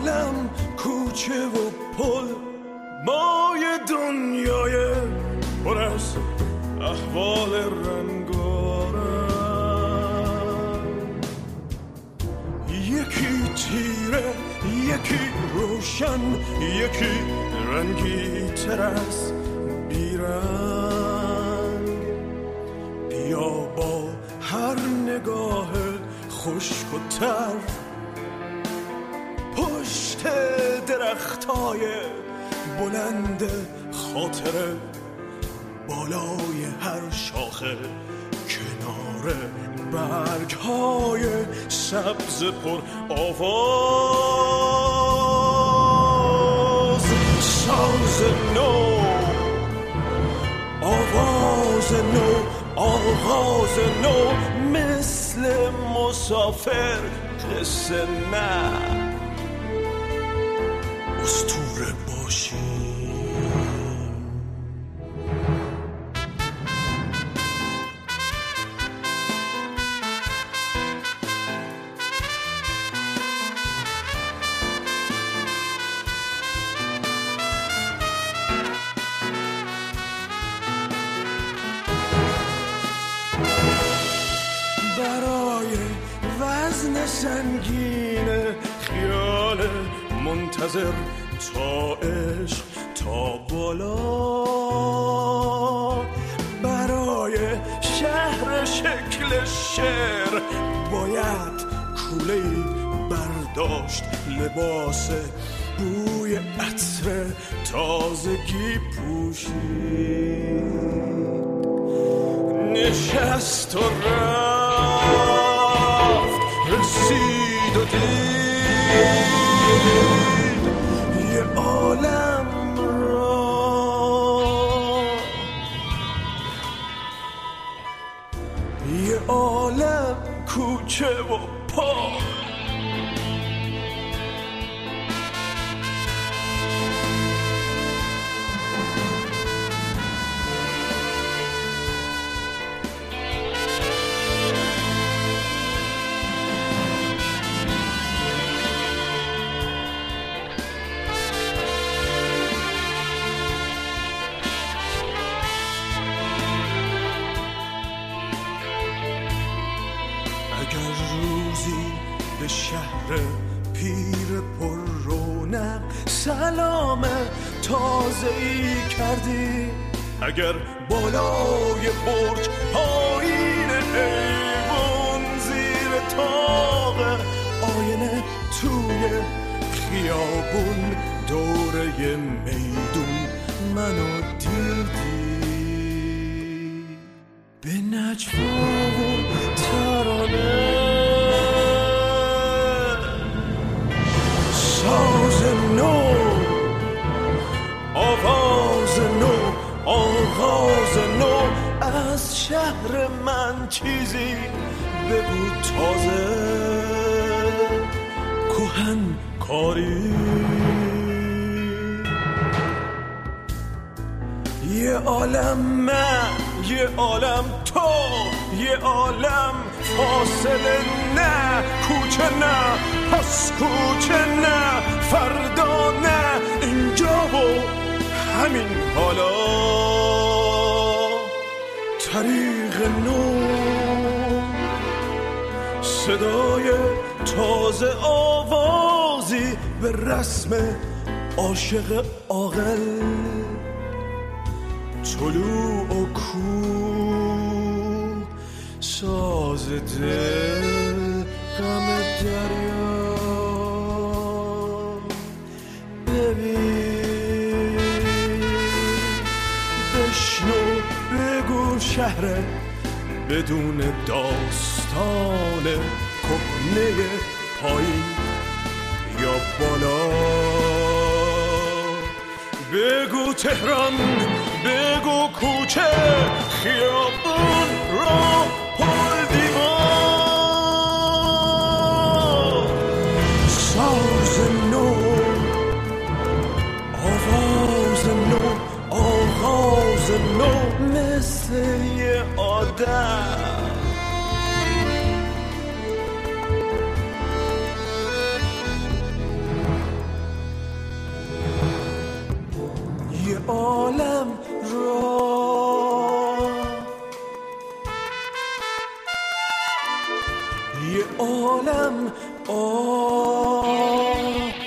عالم کوچه و پل، ما یه دنیای پر از احوال رنگارنگ، یکی تیره یکی روشن، یکی رنگی تر از بیرنگ. بیا با هر نگاه خشک و تر پشت درختای بلند خاطره، بالای هر شاخه کنار برگ‌های سبز پر آواز، ساز نو، آواز نو، آغاز نو، مثل مسافر قصه نه اسطوره باشیم. برای وزن سنگین خیال منتظر تا عشق تا بالا، برای شهر شکل شعر باید کوله‌ای برداشت، لباس بوی عطر تازگی پوشید، نشست و رفت، رسید و دید یه عالم را، یه عالم کوچه و پا. اگر روزی به شهر پیر پر رونق سلام تازه‌ای کردی، اگر بالای برج پایین ایوون زیر تاق آینه توی خیابون دوره میدون منو دیدی، به نجوا و ترانه ساز نو، آواز نو، آغاز نو، از شهر من چیزی بگو تازه، کهن کاری. یه عالم من، یه عالم تو، یه عالم فاصله نه، کوچه نه پس کوچه نه، فردا نه، اینجا و همین حالا، طریق نو، صدای تازه، آوازی به رسم عاشق عاقل، طلوع و کوه، ساز دل، غم دریا. ببین، بشنو، بگو شهر بدون داستان کهنه پایین یا بالا، بگو تهران، بگو کوچه، خیابون، راه، پل، دیوار، ساز نو، آواز نو، آغاز نو، مثل یه آدم. یه عالم آه